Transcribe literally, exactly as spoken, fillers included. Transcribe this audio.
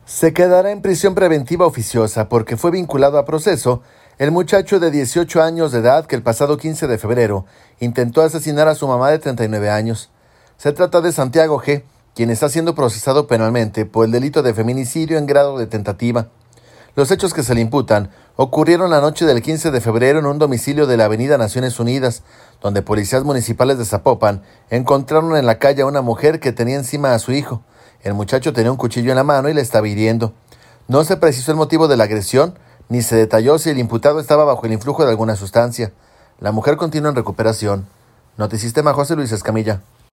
Se quedará en prisión preventiva oficiosa porque fue vinculado a proceso el muchacho de dieciocho años de edad que el pasado quince de febrero intentó asesinar a su mamá de treinta y nueve años. Se trata de Santiago G., quien está siendo procesado penalmente por el delito de feminicidio en grado de tentativa. Los hechos que se le imputan ocurrieron la noche del quince de febrero en un domicilio de la avenida Naciones Unidas, donde policías municipales de Zapopan encontraron en la calle a una mujer que tenía encima a su hijo. El muchacho tenía un cuchillo en la mano y le estaba hiriendo. No se precisó el motivo de la agresión, ni se detalló si el imputado estaba bajo el influjo de alguna sustancia. La mujer continúa en recuperación. Notisistema José Luis Escamilla.